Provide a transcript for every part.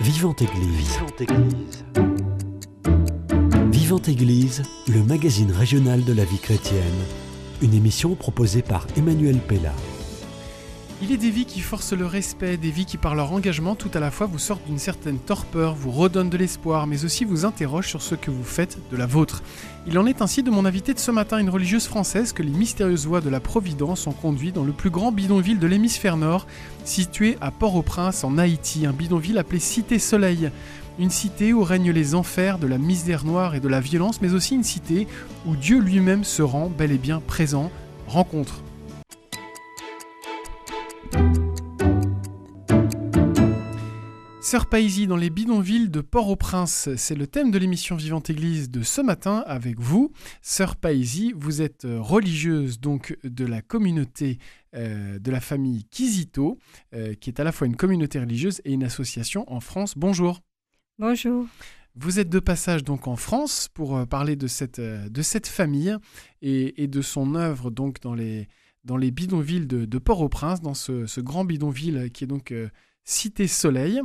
Vivante Église. Vivante Église, le magazine régional de la vie chrétienne. Une émission proposée par Emmanuel Pella. Il est des vies qui forcent le respect, des vies qui par leur engagement tout à la fois vous sortent d'une certaine torpeur, vous redonnent de l'espoir, mais aussi vous interrogent sur ce que vous faites de la vôtre. Il en est ainsi de mon invité de ce matin, une religieuse française que les mystérieuses voies de la Providence ont conduit dans le plus grand bidonville de l'hémisphère nord, situé à Port-au-Prince en Haïti, un bidonville appelé Cité Soleil. Une cité où règnent les enfers de la misère noire et de la violence, mais aussi une cité où Dieu lui-même se rend bel et bien présent. Rencontre. Sœur Païsie dans les bidonvilles de Port-au-Prince, c'est le thème de l'émission Vivante Église de ce matin avec vous. Sœur Païsie, vous êtes religieuse donc de la communauté de la famille Kizito, qui est à la fois une communauté religieuse et une association en France. Bonjour. Bonjour. Vous êtes de passage donc en France pour parler de cette famille et de son œuvre donc dans les bidonvilles de Port-au-Prince, dans ce grand bidonville qui est donc Cité Soleil.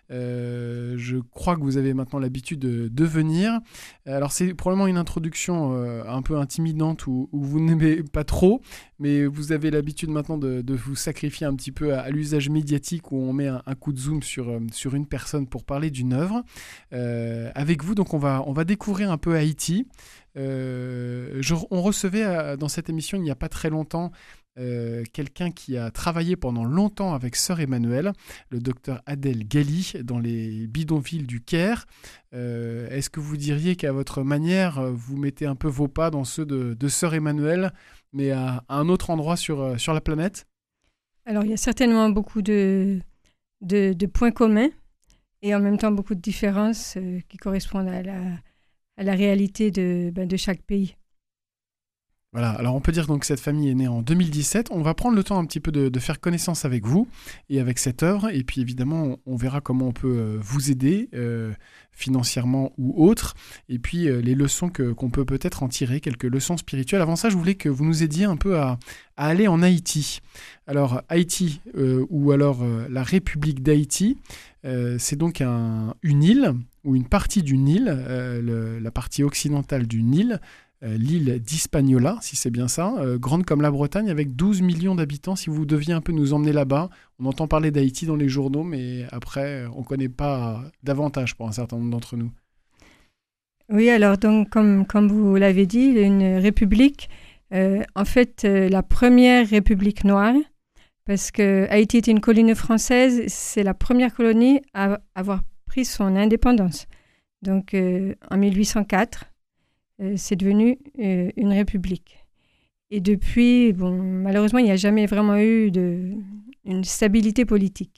Je crois que vous avez maintenant l'habitude de venir. Alors c'est probablement une introduction un peu intimidante où vous n'aimez pas trop, mais vous avez l'habitude maintenant de vous sacrifier un petit peu à l'usage médiatique où on met un coup de zoom sur une personne pour parler d'une œuvre. Avec vous, donc on va découvrir un peu Haïti. On recevait dans cette émission il n'y a pas très longtemps quelqu'un qui a travaillé pendant longtemps avec Sœur Emmanuel, le docteur Adel Ghali, dans les bidonvilles du Caire. Est-ce que vous diriez qu'à votre manière, vous mettez un peu vos pas dans ceux de Sœur Emmanuel, mais à un autre endroit sur la planète ? Alors, il y a certainement beaucoup de points communs et en même temps beaucoup de différences qui correspondent à la réalité de chaque pays. Voilà, alors on peut dire donc que cette famille est née en 2017. On va prendre le temps un petit peu de faire connaissance avec vous et avec cette œuvre. Et puis évidemment, on verra comment on peut vous aider financièrement ou autre. Et puis les leçons qu'on peut peut-être en tirer, quelques leçons spirituelles. Avant ça, je voulais que vous nous aidiez un peu à aller en Haïti. Alors Haïti, ou alors la République d'Haïti, c'est donc une île, ou une partie d'une île, la partie occidentale d'une île, l'île d'Hispaniola, si c'est bien ça, grande comme la Bretagne, avec 12 millions d'habitants. Si vous deviez un peu nous emmener là-bas, on entend parler d'Haïti dans les journaux, mais après, on ne connaît pas davantage pour un certain nombre d'entre nous. Oui, alors donc, comme vous l'avez dit, une république, en fait, la première république noire, parce que Haïti était une colonie française, c'est la première colonie à avoir pris son indépendance. Donc, en 1804, c'est devenu une république. Et depuis, malheureusement, il n'y a jamais vraiment eu une stabilité politique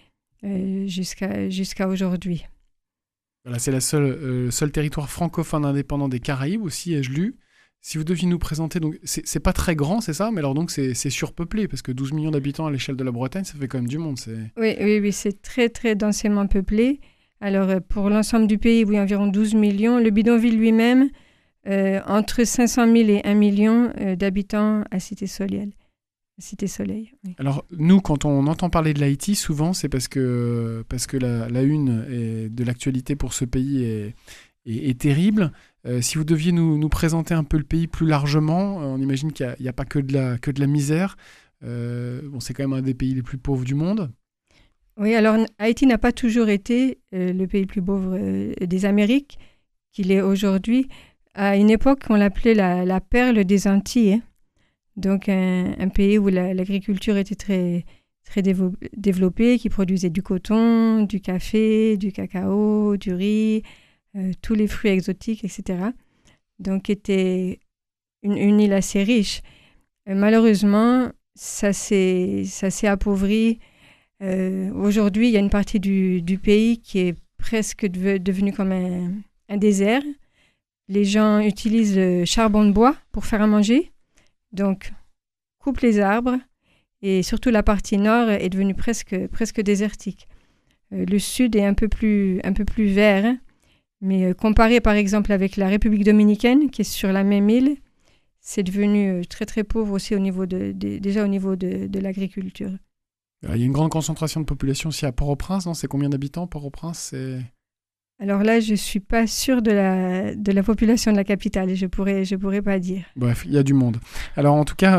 jusqu'à aujourd'hui. Voilà, c'est le seul territoire francophone indépendant des Caraïbes aussi, ai-je lu. Si vous deviez nous présenter, donc c'est pas très grand, c'est ça, mais alors donc c'est surpeuplé, parce que 12 millions d'habitants à l'échelle de la Bretagne, ça fait quand même du monde. Oui, c'est très, très densément peuplé. Alors, pour l'ensemble du pays, oui, environ 12 millions. Le bidonville lui-même, entre 500 000 et 1 million d'habitants à Cité Soleil. Oui. Alors, nous, quand on entend parler de l'Haïti, souvent, c'est parce que la une de l'actualité pour ce pays est terrible. Si vous deviez nous présenter un peu le pays plus largement, on imagine qu'il n'y a pas que de la misère. C'est quand même un des pays les plus pauvres du monde. Oui, alors Haïti n'a pas toujours été le pays le plus pauvre des Amériques, qu'il est aujourd'hui. À une époque, on l'appelait la perle des Antilles. Donc, un pays où l'agriculture était très, très développée, qui produisait du coton, du café, du cacao, du riz, tous les fruits exotiques, etc. Donc, était une île assez riche. Malheureusement, ça s'est appauvri. Aujourd'hui, il y a une partie du pays qui est presque devenue comme un désert. Les gens utilisent le charbon de bois pour faire à manger, donc coupent les arbres et surtout la partie nord est devenue presque désertique. Le sud est un peu plus vert, mais comparé par exemple avec la République dominicaine qui est sur la même île, c'est devenu très très pauvre aussi déjà au niveau de l'agriculture. Il y a une grande concentration de population aussi à Port-au-Prince, non ? C'est combien d'habitants, Port-au-Prince ? Alors là, je ne suis pas sûre de la population de la capitale, je pourrais pas dire. Bref, il y a du monde. Alors en tout cas,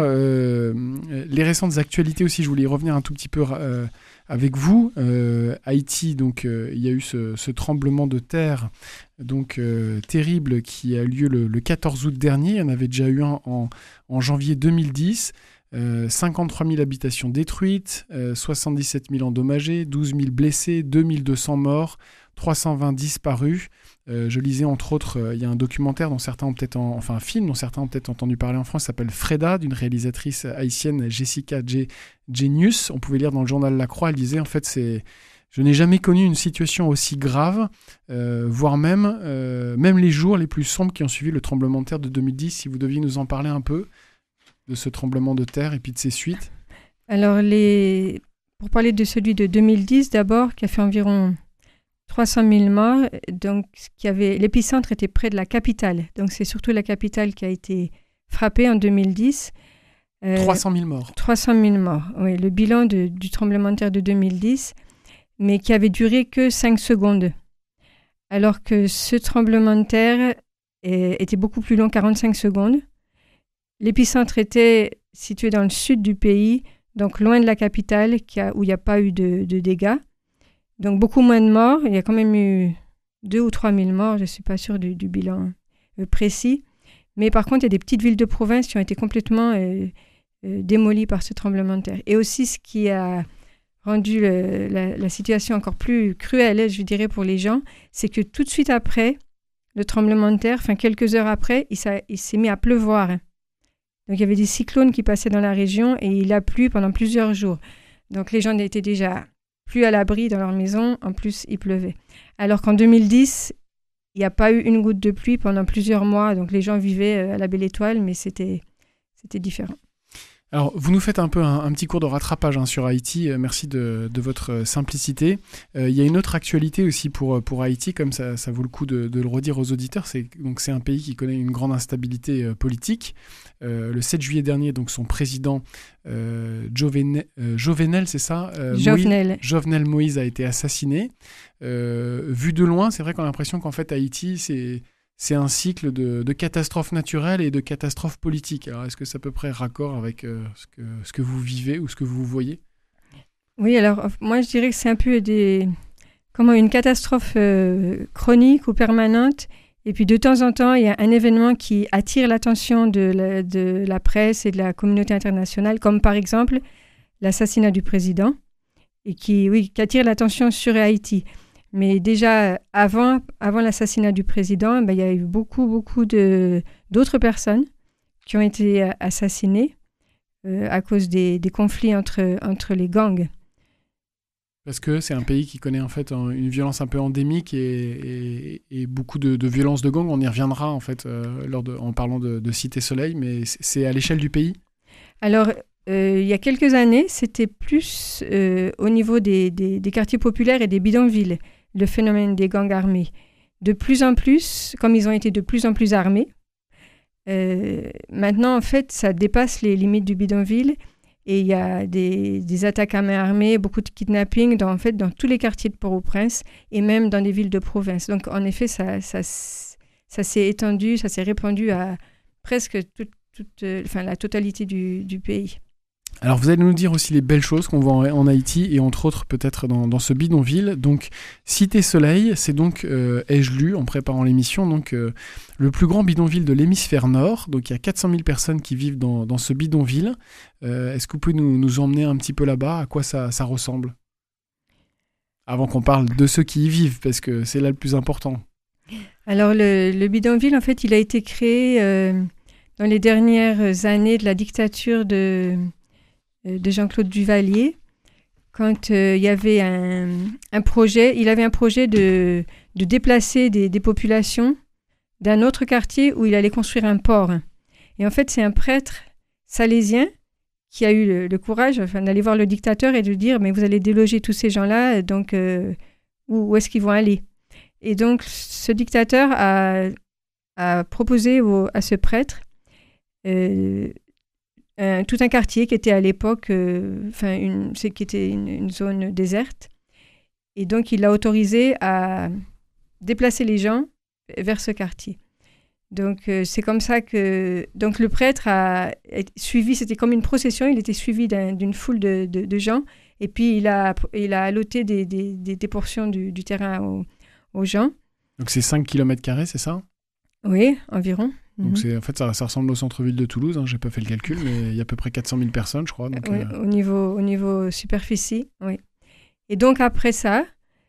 les récentes actualités aussi, je voulais y revenir un tout petit peu avec vous. Haïti, donc il y a eu ce tremblement de terre donc terrible qui a lieu le 14 août dernier. Il y en avait déjà eu un en janvier 2010. 53 000 habitations détruites, 77 000 endommagés, 12 000 blessés, 2200 morts, 320 disparus. Je lisais entre autres, il y a un documentaire dont certains ont peut-être, un film dont certains ont peut-être entendu parler en France, s'appelle Freda, d'une réalisatrice haïtienne, Jessica Genius. On pouvait lire dans le journal La Croix, elle disait en fait je n'ai jamais connu une situation aussi grave, voire même les jours les plus sombres qui ont suivi le tremblement de terre de 2010. Si vous deviez nous en parler un peu de ce tremblement de terre et puis de ses suites. Alors, pour parler de celui de 2010 d'abord, qui a fait environ 300 000 morts, donc l'épicentre était près de la capitale. Donc, c'est surtout la capitale qui a été frappée en 2010. 300 000 morts. 300 000 morts, oui. Le bilan du tremblement de terre de 2010, mais qui avait duré que 5 secondes. Alors que ce tremblement de terre était beaucoup plus long, 45 secondes. L'épicentre était situé dans le sud du pays, donc loin de la capitale, où il n'y a pas eu de dégâts. Donc beaucoup moins de morts. Il y a quand même eu 2 ou 3 000 morts, je ne suis pas sûre du bilan précis. Mais par contre, il y a des petites villes de province qui ont été complètement démolies par ce tremblement de terre. Et aussi, ce qui a rendu la situation encore plus cruelle, je dirais, pour les gens, c'est que tout de suite après le tremblement de terre, quelques heures après, il s'est mis à pleuvoir. Donc, il y avait des cyclones qui passaient dans la région et il a plu pendant plusieurs jours. Donc, les gens n'étaient déjà plus à l'abri dans leur maison. En plus, il pleuvait. Alors qu'en 2010, il n'y a pas eu une goutte de pluie pendant plusieurs mois. Donc, les gens vivaient à la belle étoile, mais c'était différent. Alors, vous nous faites un peu un petit cours de rattrapage sur Haïti. Merci de votre simplicité. Il y a une autre actualité aussi pour Haïti, comme ça vaut le coup de le redire aux auditeurs. C'est un pays qui connaît une grande instabilité politique. Le 7 juillet dernier, donc son président Jovenel, c'est ça Jovenel Moïse a été assassiné. Vu de loin, c'est vrai qu'on a l'impression qu'en fait Haïti, c'est un cycle de catastrophes naturelles et de catastrophes politiques. Alors, est-ce que c'est à peu près raccord avec ce que vous vivez ou ce que vous voyez ? Oui, alors moi je dirais que c'est un peu une catastrophe chronique ou permanente. Et puis de temps en temps, il y a un événement qui attire l'attention de la presse et de la communauté internationale, comme par exemple l'assassinat du président, et qui attire l'attention sur Haïti. Mais déjà, avant l'assassinat du président, il y a eu beaucoup d'autres personnes qui ont été assassinées à cause des conflits entre les gangs. Parce que c'est un pays qui connaît en fait une violence un peu endémique et beaucoup de violences de gangs. On y reviendra en fait en parlant de Cité Soleil, mais c'est à l'échelle du pays ? Alors, il y a quelques années, c'était plus au niveau des quartiers populaires et des bidonvilles, le phénomène des gangs armés. De plus en plus, comme ils ont été de plus en plus armés, maintenant, en fait, ça dépasse les limites du bidonville et il y a des attaques à main armée, beaucoup de kidnapping dans tous les quartiers de Port-au-Prince et même dans des villes de province. Donc, en effet, ça s'est étendu, ça s'est répandu à presque la totalité du pays. Alors, vous allez nous dire aussi les belles choses qu'on voit en Haïti et entre autres peut-être dans ce bidonville. Donc, Cité Soleil, c'est donc, ai-je lu en préparant l'émission, donc le plus grand bidonville de l'hémisphère nord. Donc, il y a 400 000 personnes qui vivent dans ce bidonville. Est-ce que vous pouvez nous emmener un petit peu là-bas ? À quoi ça ressemble ? Avant qu'on parle de ceux qui y vivent, parce que c'est là le plus important. Alors, le bidonville, en fait, il a été créé dans les dernières années de la dictature de Jean-Claude Duvalier, quand il y avait un projet, de déplacer des populations d'un autre quartier où il allait construire un port. Et en fait, c'est un prêtre salésien qui a eu le courage d'aller voir le dictateur et de dire « mais vous allez déloger tous ces gens-là, donc où est-ce qu'ils vont aller ?» Et donc, ce dictateur a proposé à ce prêtre tout un quartier qui était à l'époque, qui était une zone déserte. Et donc, il a autorisé à déplacer les gens vers ce quartier. Donc, c'est comme ça que donc le prêtre a suivi, c'était comme une procession, il était suivi d'une foule de gens. Et puis, il a alloté des portions du terrain aux gens. Donc, c'est 5 km², c'est ça ? Oui, environ. Donc, en fait, ça ressemble au centre-ville de Toulouse. Je n'ai pas fait le calcul, mais il y a à peu près 400 000 personnes, je crois. Donc, oui, au niveau superficie, oui. Et donc, après ça,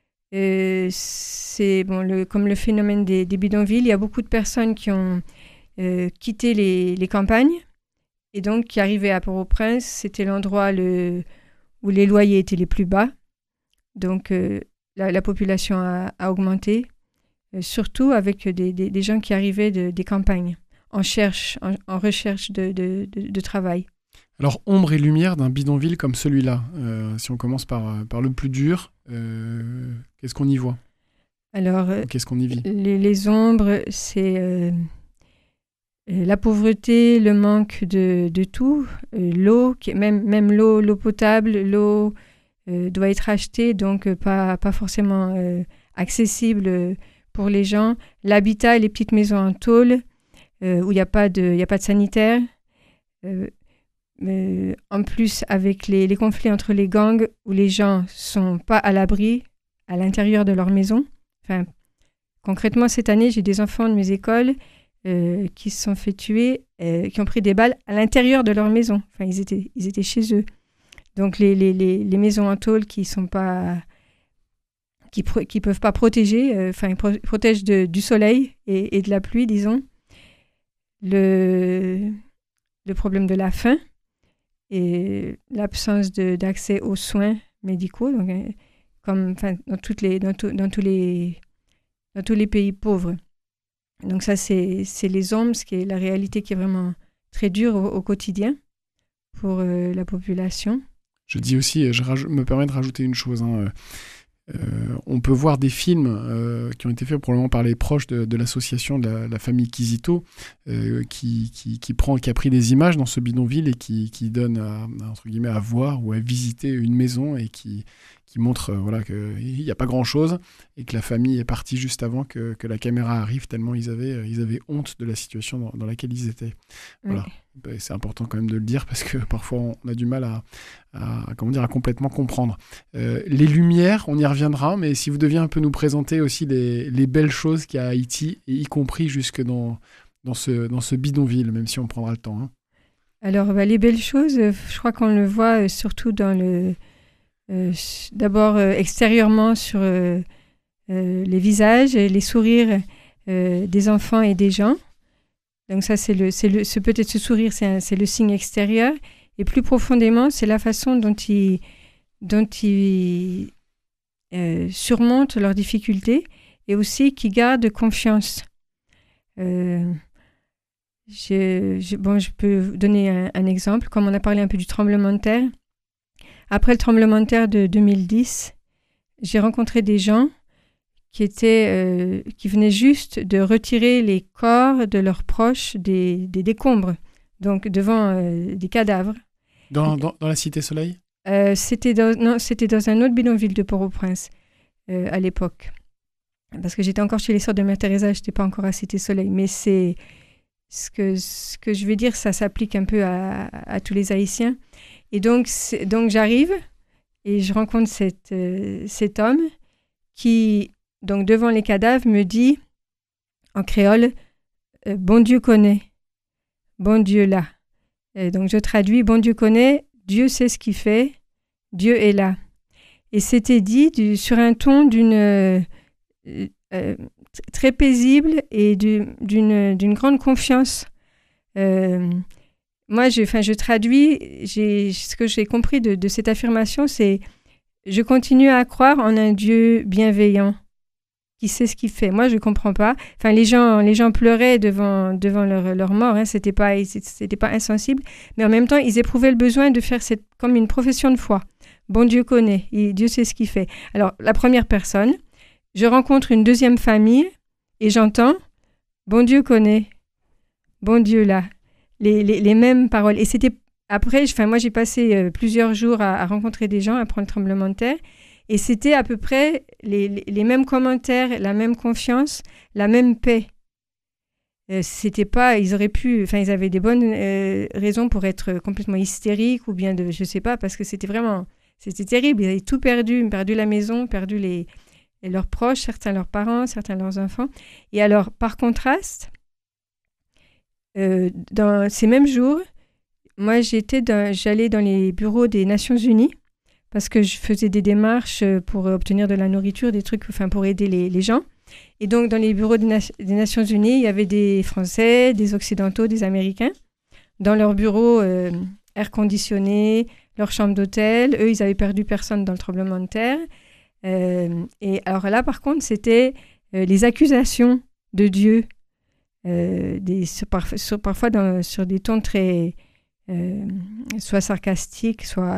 c'est comme le phénomène des bidonvilles, il y a beaucoup de personnes qui ont quitté les campagnes et donc qui arrivaient à Port-au-Prince. C'était l'endroit où les loyers étaient les plus bas. Donc, la population a augmenté, surtout avec des gens qui arrivaient des campagnes en recherche de travail. Alors, ombre et lumière d'un bidonville comme celui-là, si on commence par le plus dur, qu'est-ce qu'on y voit ? Alors, qu'est-ce qu'on y vit ? Les ombres, c'est la pauvreté, le manque de tout, l'eau, même l'eau potable, l'eau doit être achetée, donc pas forcément accessible pour les gens. L'habitat, les petites maisons en tôle, où il n'y a pas de sanitaire. En plus, avec les conflits entre les gangs, où les gens ne sont pas à l'abri à l'intérieur de leur maison. Enfin, concrètement, cette année, j'ai des enfants de mes écoles qui se sont fait tuer, qui ont pris des balles à l'intérieur de leur maison. Enfin, ils étaient chez eux. Donc, les maisons en tôle qui sont pas... qui peuvent pas protéger, ils protègent du soleil et de la pluie, disons. Le problème de la faim et l'absence d'accès aux soins médicaux, donc, dans tous les pays pauvres. Donc ça, c'est les ombres, ce qui est la réalité qui est vraiment très dure au quotidien pour la population. Je dis aussi, je me permets de rajouter une chose, on peut voir des films qui ont été faits probablement par les proches de l'association de la famille Quisito qui a pris des images dans ce bidonville et qui donne entre guillemets à voir ou à visiter une maison et qui montre qu'il n'y a pas grand-chose et que la famille est partie juste avant que la caméra arrive tellement ils avaient honte de la situation dans laquelle ils étaient. Voilà. Oui. C'est important quand même de le dire parce que parfois on a du mal à complètement comprendre. Les lumières, on y reviendra, mais si vous deviez un peu nous présenter aussi les belles choses qu'il y a à Haïti, et y compris jusque dans ce bidonville, même si on prendra le temps. Alors, les belles choses, je crois qu'on le voit surtout dans d'abord extérieurement sur les visages et les sourires des enfants et des gens. Donc ça, peut-être ce sourire, c'est le signe extérieur. Et plus profondément, c'est la façon dont ils surmontent leurs difficultés et aussi qui gardent confiance. Je peux donner un exemple. Comme on a parlé un peu du tremblement de terre, après le tremblement de terre de 2010, j'ai rencontré des gens qui venaient juste de retirer les corps de leurs proches des décombres, donc devant des cadavres. Dans la Cité Soleil ? C'était dans un autre bidonville de Port-au-Prince à l'époque. Parce que j'étais encore chez les Sœurs de Mère Teresa, je n'étais pas encore à Cité Soleil. Mais c'est ce que je vais dire, ça s'applique un peu à tous les Haïtiens. Et donc j'arrive et je rencontre cet homme qui, donc devant les cadavres, me dit en créole « Bon Dieu connaît, bon Dieu là ». Donc je traduis « Bon Dieu connaît, Dieu sait ce qu'il fait, Dieu est là ». Et c'était dit sur un ton très paisible et d'une grande confiance. Moi, je traduis, ce que j'ai compris de cette affirmation, c'est « Je continue à croire en un Dieu bienveillant qui sait ce qu'il fait ». Moi, je ne comprends pas. Enfin, les gens pleuraient devant leur mort, hein, c'était pas insensible, mais en même temps, ils éprouvaient le besoin de faire comme une profession de foi. Bon Dieu connaît, Dieu sait ce qu'il fait. Alors, la première personne, je rencontre une deuxième famille et j'entends « Bon Dieu connaît, bon Dieu là ». Les mêmes paroles. Et c'était après, moi, j'ai passé plusieurs jours à rencontrer des gens après le tremblement de terre. Et c'était à peu près les mêmes commentaires, la même confiance, la même paix. C'était pas, ils avaient des bonnes raisons pour être complètement hystériques ou bien je sais pas, parce que c'était terrible. Ils avaient tout perdu la maison, perdu leurs proches, certains leurs parents, certains leurs enfants. Et alors, par contraste, dans ces mêmes jours, moi, j'allais dans les bureaux des Nations Unies parce que je faisais des démarches pour obtenir de la nourriture, des trucs, pour aider les gens. Et donc, dans les bureaux des Nations Unies, il y avait des Français, des Occidentaux, des Américains. Dans leurs bureaux, air conditionné, leur chambre d'hôtel. Eux, ils avaient perdu personne dans le tremblement de terre. Et alors là, par contre, c'était les accusations de Dieu, parfois sur des tons très... soit sarcastiques, soit...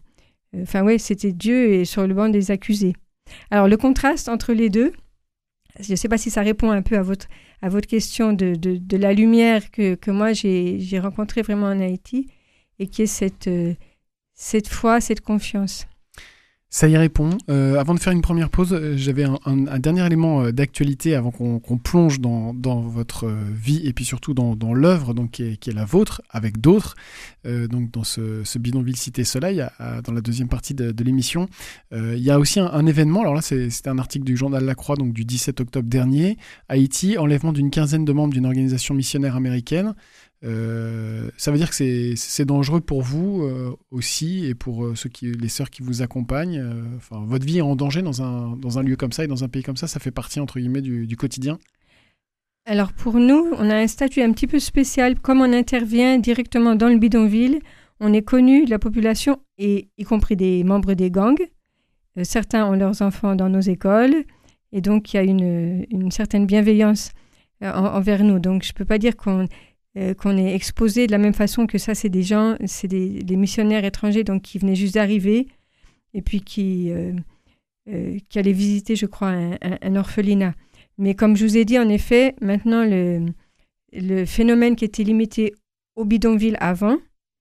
c'était Dieu et sur le banc des accusés. Alors, le contraste entre les deux, je ne sais pas si ça répond un peu à votre question de la lumière que moi, j'ai rencontrée vraiment en Haïti et qui est cette foi, cette confiance. Ça y répond. Avant de faire une première pause, j'avais un dernier élément d'actualité avant qu'on plonge dans votre vie et puis surtout dans l'œuvre donc, qui est la vôtre avec d'autres. Donc dans ce bidonville Cité Soleil, dans la deuxième partie de l'émission. Il y a aussi un événement. Alors là, c'était un article du journal La Croix donc, du 17 octobre dernier. Haïti, enlèvement d'une quinzaine de membres d'une organisation missionnaire américaine. Ça veut dire que c'est dangereux pour vous aussi et pour les sœurs qui vous accompagnent. Votre vie est en danger dans un lieu comme ça et dans un pays comme ça fait partie entre guillemets du quotidien. Alors pour nous, on a un statut un petit peu spécial. Comme on intervient directement dans le bidonville, on est connu de la population, et y compris des membres des gangs. Certains ont leurs enfants dans nos écoles et donc il y a une certaine bienveillance envers nous. Donc je ne peux pas dire qu'on est exposé de la même façon que ça. C'est des missionnaires étrangers donc, qui venaient juste d'arriver et puis qui allaient visiter, je crois, un orphelinat. Mais comme je vous ai dit, en effet, maintenant, le phénomène qui était limité au bidonville avant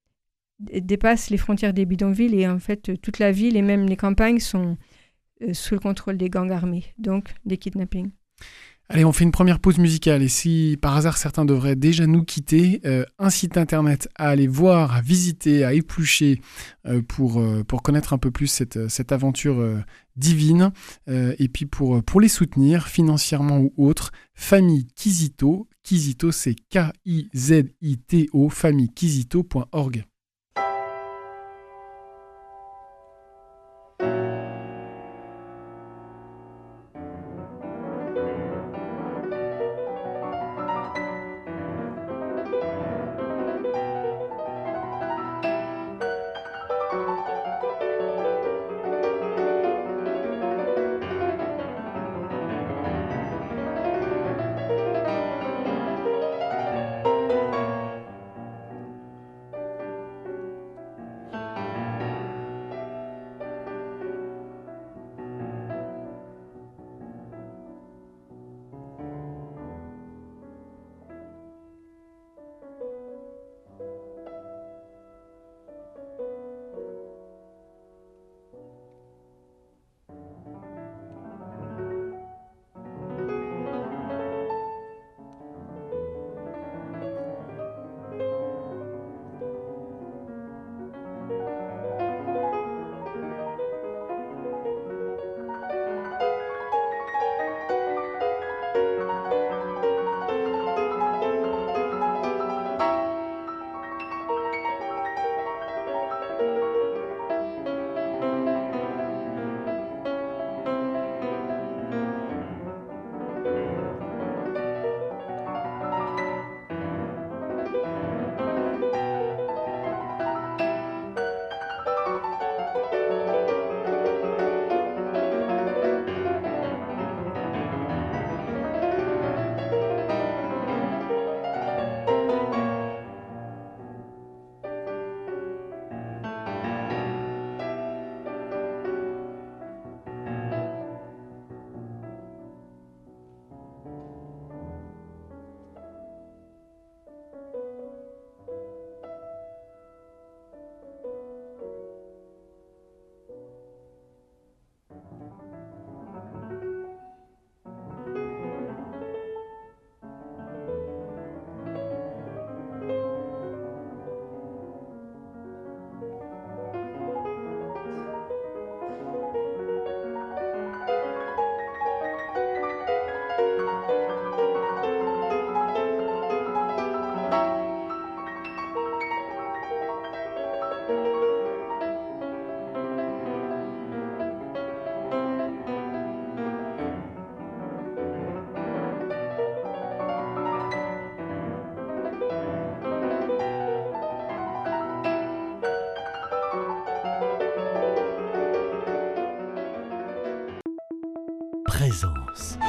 dépasse les frontières des bidonvilles et en fait, toute la ville et même les campagnes sont sous le contrôle des gangs armés, donc des kidnappings. Allez, on fait une première pause musicale et si par hasard certains devraient déjà nous quitter, un site internet à aller voir, à visiter, à éplucher pour connaître un peu plus cette aventure divine et puis pour les soutenir financièrement ou autre, Famille Kizito. Kizito, c'est K-I-Z-I-T-O, famillekizito.org. présence.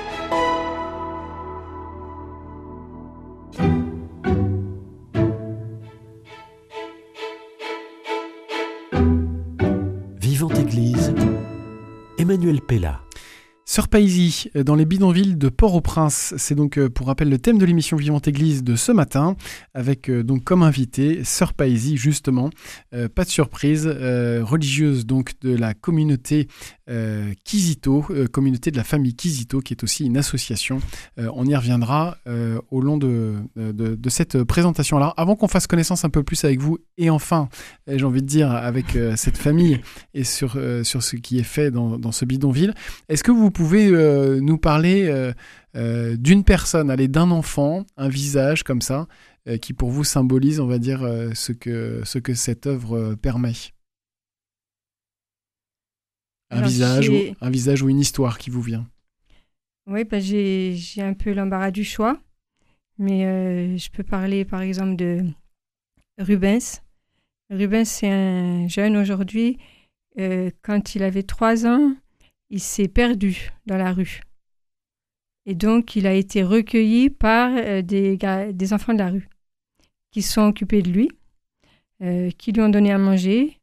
Vivante Église, Emmanuel Pella. Sœur Paisie, dans les bidonvilles de Port-au-Prince, c'est donc pour rappel le thème de l'émission Vivante Église de ce matin, avec donc comme invité Sœur Paisie justement, pas de surprise, religieuse donc de la communauté Kizito, communauté de la famille Kizito, qui est aussi une association. On y reviendra au long de cette présentation. Alors avant qu'on fasse connaissance un peu plus avec vous, et enfin, j'ai envie de dire, avec cette famille et sur ce qui est fait dans ce bidonville, est-ce que vous pouvez nous parler d'une personne, d'un enfant, un visage comme ça, qui pour vous symbolise, on va dire, ce que cette œuvre permet? Un visage ou une histoire qui vous vient? Oui, j'ai un peu l'embarras du choix, mais je peux parler par exemple de Rubens. Rubens, c'est un jeune aujourd'hui. Quand il avait 3 ans, il s'est perdu dans la rue. Et donc, il a été recueilli par des enfants de la rue qui se sont occupés de lui, qui lui ont donné à manger,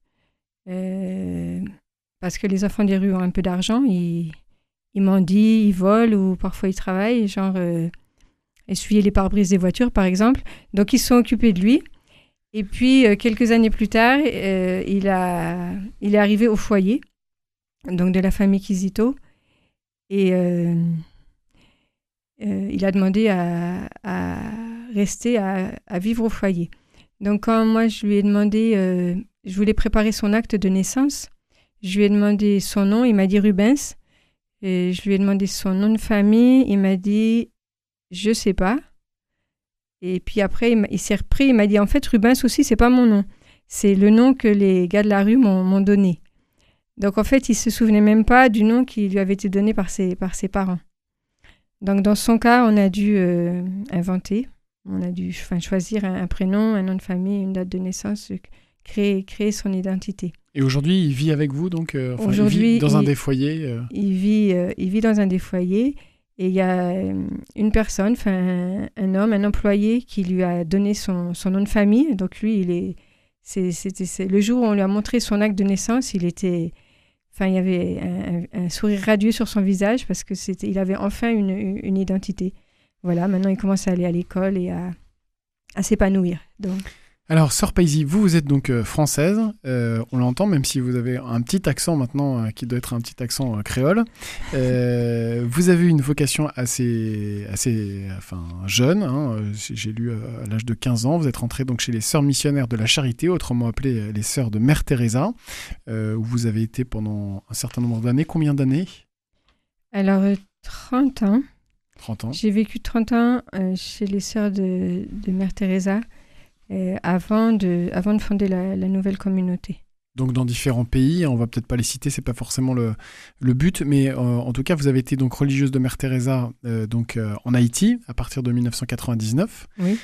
parce que les enfants des rues ont un peu d'argent, ils mendient, ils volent ou parfois ils travaillent, genre essuyer les pare-brises des voitures, par exemple. Donc, ils se sont occupés de lui. Et puis, quelques années plus tard, il est arrivé au foyer, donc de la famille Kizito, et il a demandé à rester, à vivre au foyer. Donc quand moi je lui ai demandé, je voulais préparer son acte de naissance, je lui ai demandé son nom, il m'a dit Rubens, et je lui ai demandé son nom de famille, il m'a dit je sais pas, et puis après il s'est repris, il m'a dit en fait Rubens aussi c'est pas mon nom, c'est le nom que les gars de la rue m'ont donné. Donc en fait, il ne se souvenait même pas du nom qui lui avait été donné par ses parents. Donc dans son cas, on a dû inventer, on a dû choisir un prénom, un nom de famille, une date de naissance, créer son identité. Et aujourd'hui, il vit avec vous, donc aujourd'hui, il vit dans un des foyers il vit dans un des foyers, et il y a une personne, un homme, un employé qui lui a donné son nom de famille. Donc lui, c'était le jour où on lui a montré son acte de naissance, il y avait un sourire radieux sur son visage parce que il avait enfin une identité. Voilà, maintenant il commence à aller à l'école et à s'épanouir. Donc. Alors, Sœur Paisie, vous êtes donc française, on l'entend, même si vous avez un petit accent maintenant, qui doit être un petit accent créole. Vous avez une vocation assez jeune, hein, j'ai lu à l'âge de 15 ans, vous êtes rentrée donc chez les Sœurs missionnaires de la Charité, autrement appelées les Sœurs de Mère Teresa, où vous avez été pendant un certain nombre d'années. Combien d'années? Alors, 30 ans. 30 ans. J'ai vécu 30 ans chez les Sœurs de Mère Teresa. Avant de fonder la nouvelle communauté. Donc dans différents pays, on va peut-être pas les citer, c'est pas forcément le but, mais en tout cas vous avez été donc religieuse de Mère Teresa en Haïti à partir de 1999. Oui.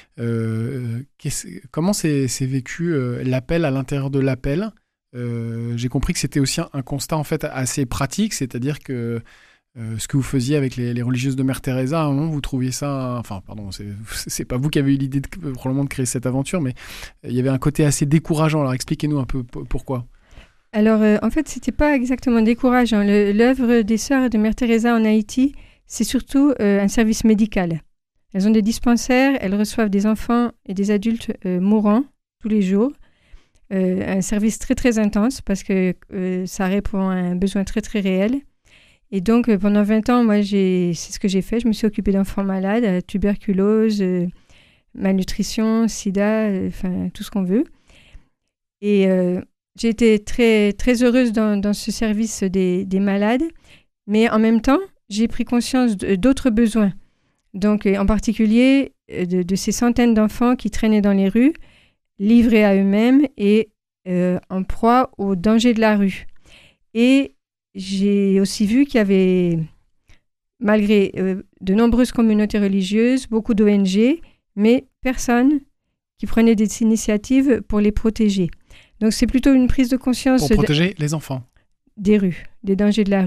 Comment s'est vécu l'appel à l'intérieur de l'appel? J'ai compris que c'était aussi un constat en fait assez pratique, c'est-à-dire que ce que vous faisiez avec les religieuses de Mère Teresa, à un moment, vous trouviez ça... c'est pas vous qui avez eu l'idée probablement de créer cette aventure, mais il y avait un côté assez décourageant. Alors, expliquez-nous un peu pourquoi. Alors, en fait, c'était pas exactement décourageant. L'œuvre des Sœurs de Mère Teresa en Haïti, c'est surtout un service médical. Elles ont des dispensaires, elles reçoivent des enfants et des adultes mourants tous les jours. Un service très, très intense parce que ça répond à un besoin très, très réel. Et donc, pendant 20 ans, moi, c'est ce que j'ai fait. Je me suis occupée d'enfants malades, tuberculose, malnutrition, sida, tout ce qu'on veut. Et j'ai été très, très heureuse dans ce service des malades. Mais en même temps, j'ai pris conscience d'autres besoins. Donc, en particulier, de ces centaines d'enfants qui traînaient dans les rues, livrés à eux-mêmes et en proie aux dangers de la rue. Et j'ai aussi vu qu'il y avait, malgré de nombreuses communautés religieuses, beaucoup d'ONG, mais personne qui prenait des initiatives pour les protéger. Donc c'est plutôt une prise de conscience... Pour protéger les enfants? Des rues, des dangers de la rue.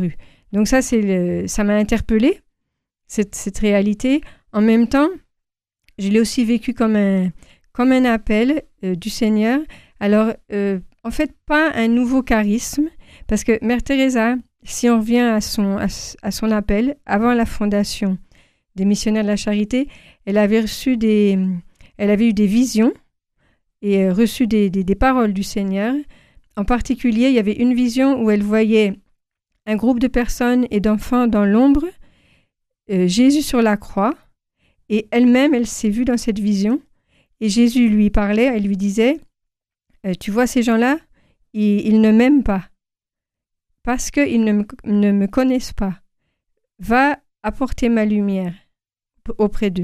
Donc ça m'a interpellée, cette réalité. En même temps, je l'ai aussi vécu comme un appel du Seigneur. Alors, en fait, pas un nouveau charisme, parce que Mère Teresa, si on revient à son appel, avant la fondation des missionnaires de la charité, elle avait eu des visions et reçu des paroles du Seigneur. En particulier, il y avait une vision où elle voyait un groupe de personnes et d'enfants dans l'ombre, Jésus sur la croix, et elle-même, elle s'est vue dans cette vision, et Jésus lui parlait, elle lui disait, tu vois ces gens-là, ils ne m'aiment pas, parce qu'ils ne me connaissent pas. Va apporter ma lumière auprès d'eux.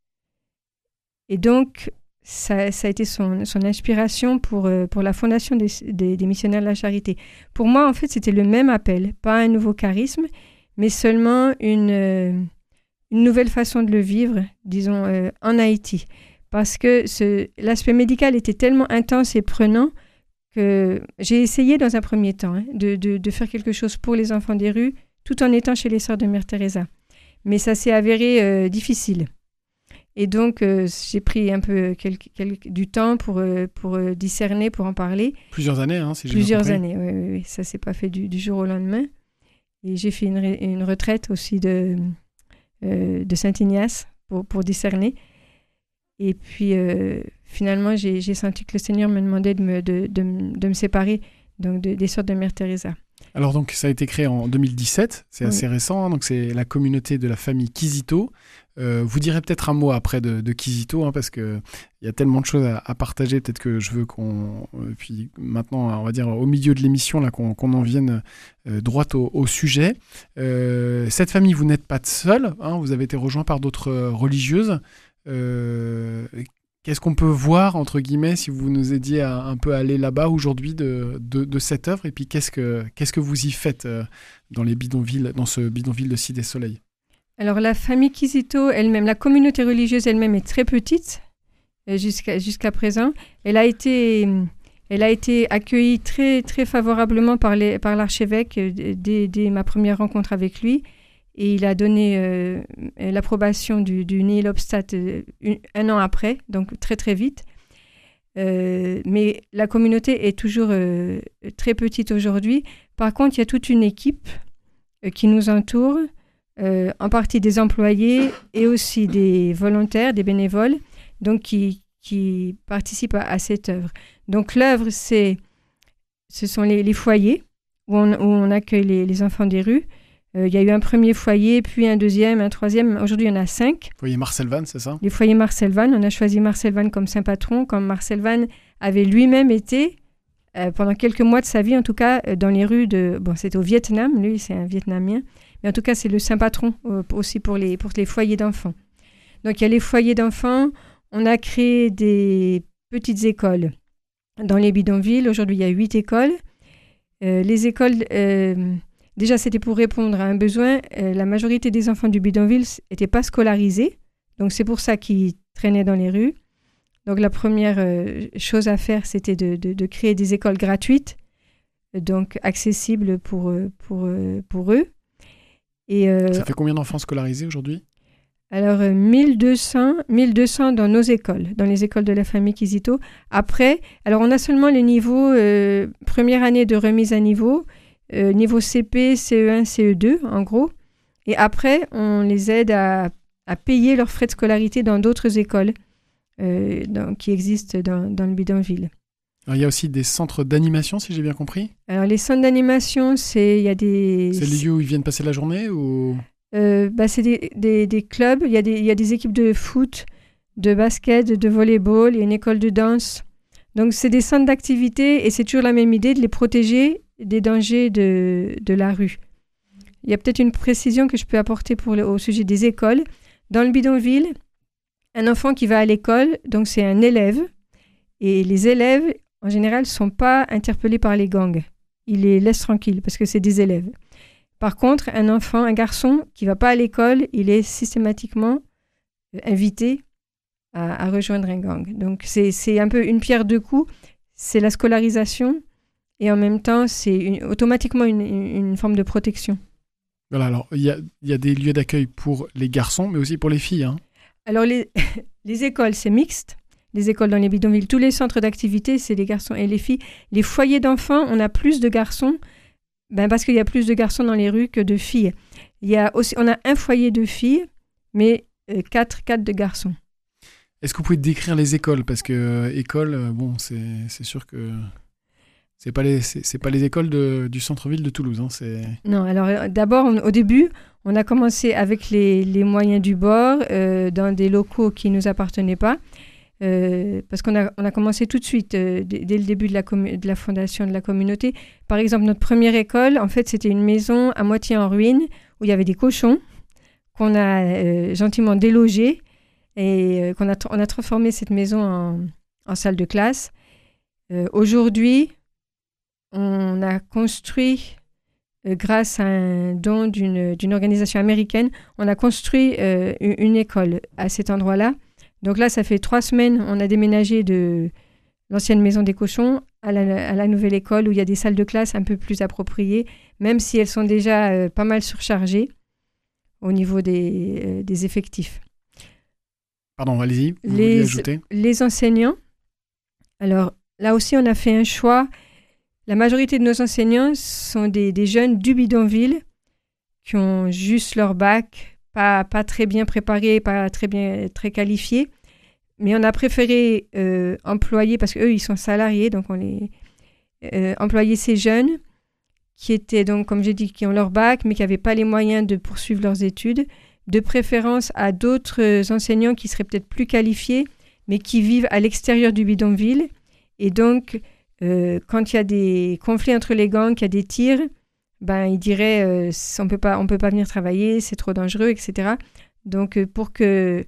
Et donc, ça a été son inspiration pour la fondation des missionnaires de la charité. Pour moi, en fait, c'était le même appel, pas un nouveau charisme, mais seulement une nouvelle façon de le vivre, disons, en Haïti. Parce que l'aspect médical était tellement intense et prenant que j'ai essayé dans un premier temps de faire quelque chose pour les enfants des rues, tout en étant chez les sœurs de Mère Teresa. Mais ça s'est avéré difficile. Et donc, j'ai pris un peu du temps pour discerner, pour en parler. Plusieurs années, si j'ai bien compris. Plusieurs années, oui. Ça ne s'est pas fait du jour au lendemain. Et j'ai fait une retraite aussi de Saint-Ignace pour discerner. Et puis, finalement, j'ai senti que le Seigneur me demandait de me séparer donc des sœurs de Mère Teresa. Alors, donc, ça a été créé en 2017, c'est assez récent. Donc, c'est la communauté de la famille Kizito. Vous direz peut-être un mot après de Kizito, parce qu'il y a tellement de choses à partager. Peut-être que je veux qu'on... puis maintenant, on va dire au milieu de l'émission, là, qu'on en vienne droit au sujet. Cette famille, vous n'êtes pas seule. Vous avez été rejoint par d'autres religieuses. Qu'est-ce qu'on peut voir, entre guillemets, si vous nous aidiez à un peu aller là-bas aujourd'hui de cette œuvre? Et puis, qu'est-ce que vous y faites dans ce bidonville de Cité Soleil? Alors, la famille Kizito elle-même, la communauté religieuse elle-même est très petite jusqu'à présent. Elle a été accueillie très, très favorablement par l'archevêque dès ma première rencontre avec lui. Et il a donné l'approbation du nihil obstat un an après, donc très très vite. Mais la communauté est toujours très petite aujourd'hui. Par contre, il y a toute une équipe qui nous entoure, en partie des employés et aussi des volontaires, des bénévoles, donc qui participent à cette œuvre. Donc l'œuvre, ce sont les foyers où on accueille les enfants des rues. Il y a eu un premier foyer, puis un deuxième, un troisième. Aujourd'hui, il y en a 5. Foyer Marcel Van, c'est ça? Les foyers Marcel Van. On a choisi Marcel Van comme saint patron, comme Marcel Van avait lui-même été, pendant quelques mois de sa vie, en tout cas, dans les rues de... Bon, c'était au Vietnam, lui, c'est un Vietnamien. Mais en tout cas, c'est le saint patron aussi pour les foyers d'enfants. Donc, il y a les foyers d'enfants. On a créé des petites écoles dans les bidonvilles. Aujourd'hui, il y a 8 écoles. Les écoles... Déjà, c'était pour répondre à un besoin. La majorité des enfants du bidonville n'étaient pas scolarisés. Donc, c'est pour ça qu'ils traînaient dans les rues. Donc, la première chose à faire, c'était de créer des écoles gratuites, donc accessibles pour eux. Et, ça fait combien d'enfants scolarisés aujourd'hui? Alors, 1200 dans nos écoles, dans les écoles de la famille Kizito. Après, alors on a seulement les niveaux, première année de remise à niveau, niveau CP, CE1, CE2, en gros. Et après, on les aide à payer leurs frais de scolarité dans d'autres écoles qui existent dans le bidonville. Alors, il y a aussi des centres d'animation, si j'ai bien compris? Alors, les centres d'animation, il y a des... C'est les lieux où ils viennent passer la journée ou... C'est des clubs. Il y a des équipes de foot, de basket, de volleyball, il y a une école de danse. Donc, c'est des centres d'activité et c'est toujours la même idée de les protéger des dangers de la rue. Il y a peut-être une précision que je peux apporter au sujet des écoles. Dans le bidonville, un enfant qui va à l'école, donc c'est un élève, et les élèves, en général, ne sont pas interpellés par les gangs. Ils les laissent tranquilles parce que c'est des élèves. Par contre, un garçon qui ne va pas à l'école, il est systématiquement invité à rejoindre un gang. Donc, c'est un peu une pierre deux coups. C'est la scolarisation et en même temps, c'est automatiquement une forme de protection. Voilà, alors il y a des lieux d'accueil pour les garçons, mais aussi pour les filles. Hein. Alors, les écoles, c'est mixte. Les écoles dans les bidonvilles, tous les centres d'activité, c'est les garçons et les filles. Les foyers d'enfants, on a plus de garçons, parce qu'il y a plus de garçons dans les rues que de filles. On a un foyer de filles, mais 4 de garçons. Est-ce que vous pouvez décrire les écoles ? Parce que école, c'est sûr que c'est pas les écoles du centre-ville de Toulouse. Hein, Non, alors d'abord, au début, on a commencé avec les moyens du bord, dans des locaux qui ne nous appartenaient pas, parce qu'on a commencé tout de suite, dès le début de la fondation de la communauté. Par exemple, notre première école, en fait, c'était une maison à moitié en ruine, où il y avait des cochons, qu'on a gentiment délogés, et on a transformé cette maison en salle de classe. Aujourd'hui, on a construit, grâce à un don d'une organisation américaine, on a construit une école à cet endroit-là. Donc là, ça fait 3 semaines, on a déménagé de l'ancienne maison des cochons à la nouvelle école où il y a des salles de classe un peu plus appropriées, même si elles sont déjà pas mal surchargées au niveau des effectifs. Pardon, allez-y, vous vouliez ajouter ? Les enseignants, alors là aussi, on a fait un choix. La majorité de nos enseignants sont des jeunes du bidonville qui ont juste leur bac, pas très bien préparés, pas très qualifiés. Mais on a préféré employer, parce qu'eux, ils sont salariés, donc employer ces jeunes qui étaient donc, comme j'ai dit, qui ont leur bac, mais qui n'avaient pas les moyens de poursuivre leurs études, de préférence à d'autres enseignants qui seraient peut-être plus qualifiés, mais qui vivent à l'extérieur du bidonville. Et donc, quand il y a des conflits entre les gangs, qu'il y a des tirs, ils diraient on peut pas venir travailler, c'est trop dangereux, etc. Donc, pour que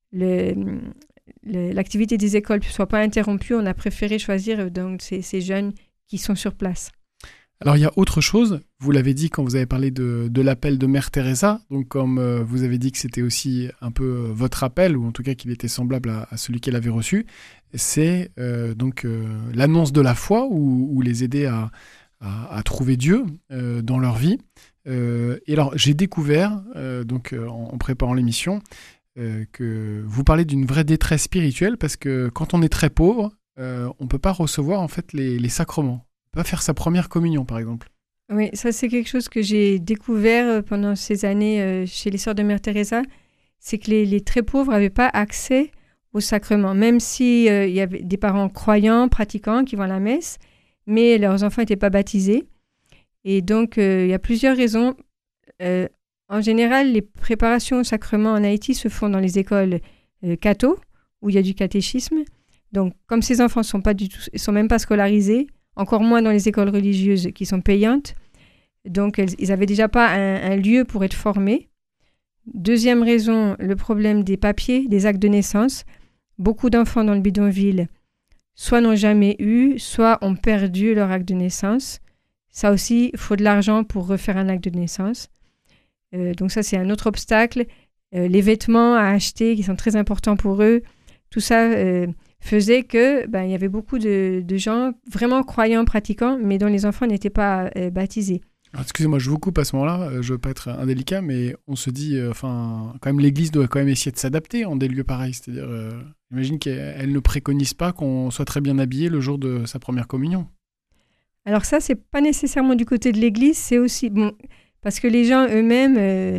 l'activité des écoles ne soit pas interrompue, on a préféré choisir donc ces jeunes qui sont sur place. Alors, il y a autre chose. Vous l'avez dit quand vous avez parlé de l'appel de Mère Teresa. Donc, comme vous avez dit que c'était aussi un peu votre appel, ou en tout cas qu'il était semblable à celui qu'elle avait reçu, c'est l'annonce de la foi ou les aider à trouver Dieu dans leur vie. Et alors, j'ai découvert, en préparant l'émission, que vous parlez d'une vraie détresse spirituelle parce que quand on est très pauvre, on ne peut pas recevoir en fait les sacrements. Pas faire sa première communion, par exemple. Oui, ça c'est quelque chose que j'ai découvert pendant ces années chez les Sœurs de Mère Teresa, c'est que les très pauvres n'avaient pas accès au sacrement, même si il y avait des parents croyants, pratiquants, qui vont à la messe, mais leurs enfants n'étaient pas baptisés. Et donc, il y a plusieurs raisons. En général, les préparations au sacrement en Haïti se font dans les écoles catho, où il y a du catéchisme. Donc, comme ces enfants ne sont même pas scolarisés, encore moins dans les écoles religieuses qui sont payantes. Donc, ils n'avaient déjà pas un lieu pour être formés. Deuxième raison, le problème des papiers, des actes de naissance. Beaucoup d'enfants dans le bidonville soit n'ont jamais eu, soit ont perdu leur acte de naissance. Ça aussi, il faut de l'argent pour refaire un acte de naissance. Donc ça, c'est un autre obstacle. Les vêtements à acheter qui sont très importants pour eux. Tout ça faisait que il y avait beaucoup de gens vraiment croyants, pratiquants, mais dont les enfants n'étaient pas baptisés. Alors, excusez-moi, je vous coupe à ce moment-là, je ne veux pas être indélicat, mais on se dit, quand même, l'Église doit quand même essayer de s'adapter en des lieux pareils. C'est-à-dire, j'imagine qu'elle ne préconise pas qu'on soit très bien habillé le jour de sa première communion. Alors ça, c'est pas nécessairement du côté de l'Église, c'est aussi parce que les gens eux-mêmes,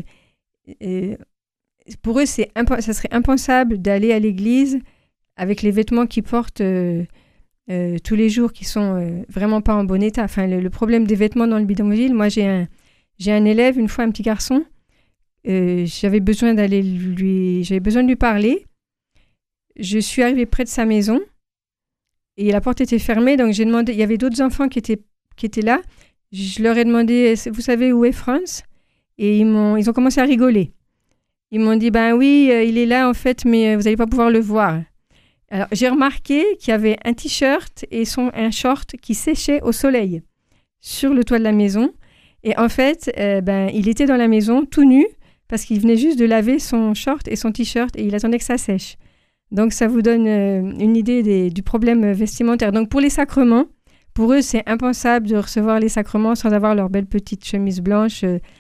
pour eux, ça serait impensable d'aller à l'Église avec les vêtements qu'ils portent tous les jours, qui sont vraiment pas en bon état. Enfin, le problème des vêtements dans le bidonville, moi j'ai un élève, une fois un petit garçon, j'avais besoin de lui parler. Je suis arrivée près de sa maison et la porte était fermée, donc j'ai demandé, il y avait d'autres enfants qui étaient là. Je leur ai demandé, vous savez où est Franz ? Et ils ont commencé à rigoler. Ils m'ont dit, oui, il est là en fait, mais vous n'allez pas pouvoir le voir. Alors, j'ai remarqué qu'il y avait un t-shirt et un short qui séchaient au soleil sur le toit de la maison. Et en fait, il était dans la maison tout nu parce qu'il venait juste de laver son short et son t-shirt et il attendait que ça sèche. Donc, ça vous donne une idée du problème vestimentaire. Donc, pour les sacrements, pour eux, c'est impensable de recevoir les sacrements sans avoir leur belle petite chemise blanche.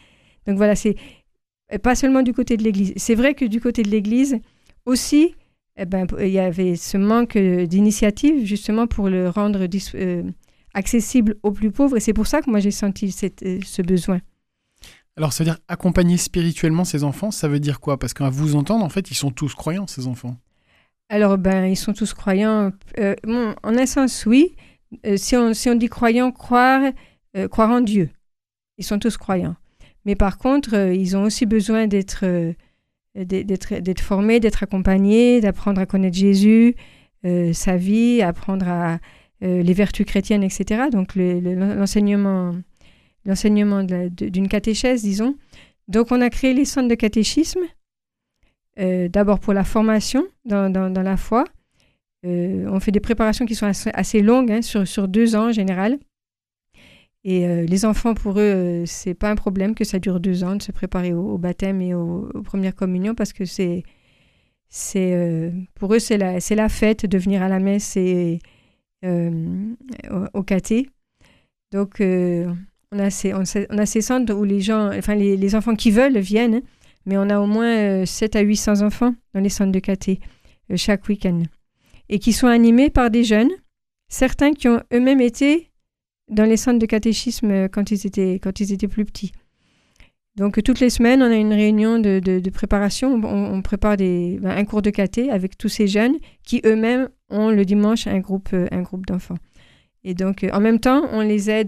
Donc voilà, c'est pas seulement du côté de l'Église. C'est vrai que du côté de l'Église aussi, il y avait ce manque d'initiative justement pour le rendre accessible aux plus pauvres. Et c'est pour ça que moi j'ai senti ce besoin. Alors ça veut dire accompagner spirituellement ces enfants, ça veut dire quoi? Parce qu'à vous entendre, en fait, ils sont tous croyants, ces enfants. Alors, ils sont tous croyants. En un sens, oui. Si on dit croyant, croire en Dieu. Ils sont tous croyants. Mais par contre, ils ont aussi besoin d'être formés, d'être accompagnés, d'apprendre à connaître Jésus, sa vie, apprendre les vertus chrétiennes, etc. Donc, l'enseignement d'une catéchèse, disons. Donc, on a créé les centres de catéchisme, d'abord pour la formation dans la foi. On fait des préparations qui sont assez longues, sur 2 ans en général. Et les enfants, pour eux, c'est pas un problème que ça dure 2 ans de se préparer au baptême et aux premières communions, parce que pour eux, c'est la fête de venir à la messe et au caté. Donc, on a ces centres où les enfants qui veulent viennent, mais on a au moins 700 à 800 enfants dans les centres de caté chaque week-end, et qui sont animés par des jeunes, certains qui ont eux-mêmes été dans les centres de catéchisme quand ils étaient plus petits. Donc toutes les semaines, on a une réunion de préparation, on prépare un cours de caté avec tous ces jeunes qui eux-mêmes ont le dimanche un groupe d'enfants. Et donc en même temps, on les aide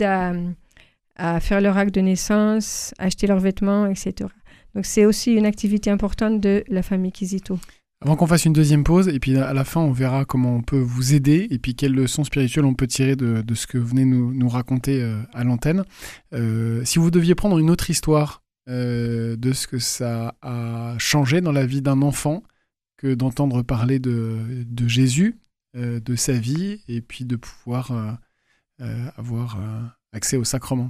à faire leur acte de naissance, acheter leurs vêtements, etc. Donc c'est aussi une activité importante de la famille Kizito. Avant qu'on fasse une deuxième pause, et puis à la fin, on verra comment on peut vous aider, et puis quelles leçons spirituelles on peut tirer de ce que vous venez nous raconter à l'antenne. Si vous deviez prendre une autre histoire de ce que ça a changé dans la vie d'un enfant, que d'entendre parler de Jésus, de sa vie, et puis de pouvoir avoir accès au sacrement.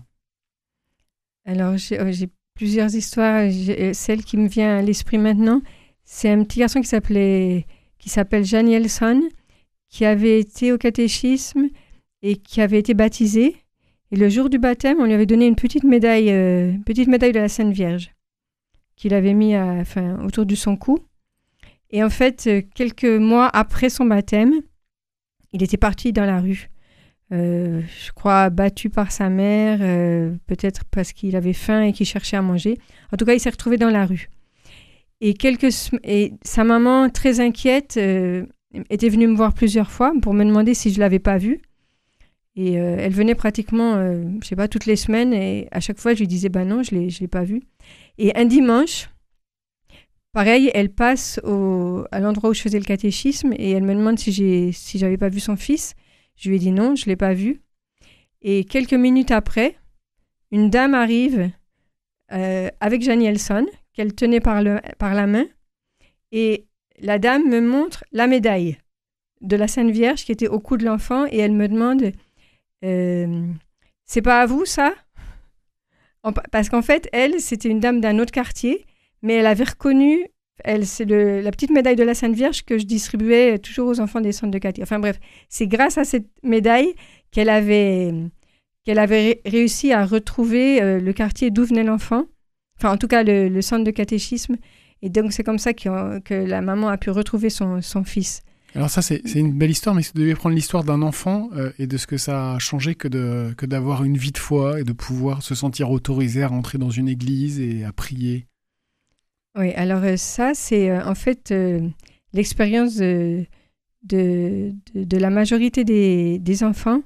Alors, j'ai plusieurs histoires. Celle qui me vient à l'esprit maintenant, c'est un petit garçon qui s'appelle Janielson, qui avait été au catéchisme et qui avait été baptisé. Et le jour du baptême, on lui avait donné une petite médaille de la Sainte Vierge, qu'il avait mis autour de son cou. Et en fait, quelques mois après son baptême, il était parti dans la rue. Je crois battu par sa mère, peut-être parce qu'il avait faim et qu'il cherchait à manger. En tout cas, il s'est retrouvé dans la rue. Et sa maman, très inquiète, était venue me voir plusieurs fois pour me demander si je ne l'avais pas vu. Et elle venait pratiquement, toutes les semaines. Et à chaque fois, je lui disais, non, je ne l'ai pas vu. Et un dimanche, pareil, elle passe à l'endroit où je faisais le catéchisme et elle me demande si je n'avais pas vu son fils. Je lui ai dit non, je ne l'ai pas vu. Et quelques minutes après, une dame arrive avec Janielson, qu'elle tenait par la main, et la dame me montre la médaille de la Sainte Vierge qui était au cou de l'enfant, et elle me demande c'est pas à vous ça? Parce qu'en fait, elle, c'était une dame d'un autre quartier, mais elle avait reconnu, c'est la petite médaille de la Sainte Vierge que je distribuais toujours aux enfants des centres de caté. Enfin bref, c'est grâce à cette médaille qu'elle avait réussi à retrouver le quartier d'où venait l'enfant. Enfin, en tout cas, le centre de catéchisme. Et donc, c'est comme ça que la maman a pu retrouver son fils. Alors ça, c'est une belle histoire, mais si vous deviez prendre l'histoire d'un enfant et de ce que ça a changé que d'avoir une vie de foi et de pouvoir se sentir autorisé à rentrer dans une église et à prier. Oui, alors ça, c'est en fait l'expérience de la majorité des enfants.